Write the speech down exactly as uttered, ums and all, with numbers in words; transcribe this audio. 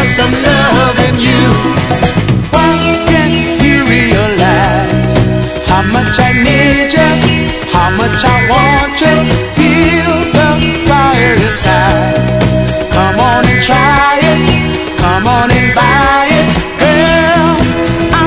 some loving you. Why can't you realize how much I need you, how much I want you?